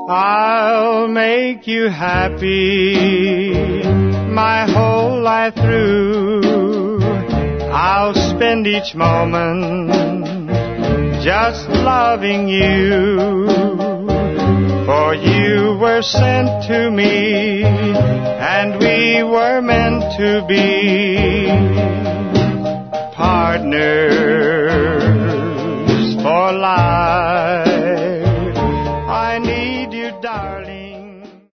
I'll make you happy my whole life through. I'll spend each moment just loving you. For you were sent to me, and we were meant to be.